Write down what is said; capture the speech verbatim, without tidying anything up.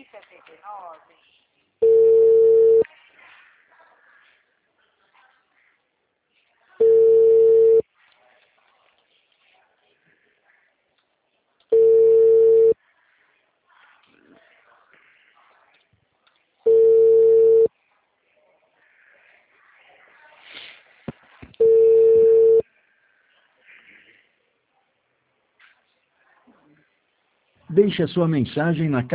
setenta e nove. Deixe a sua mensagem na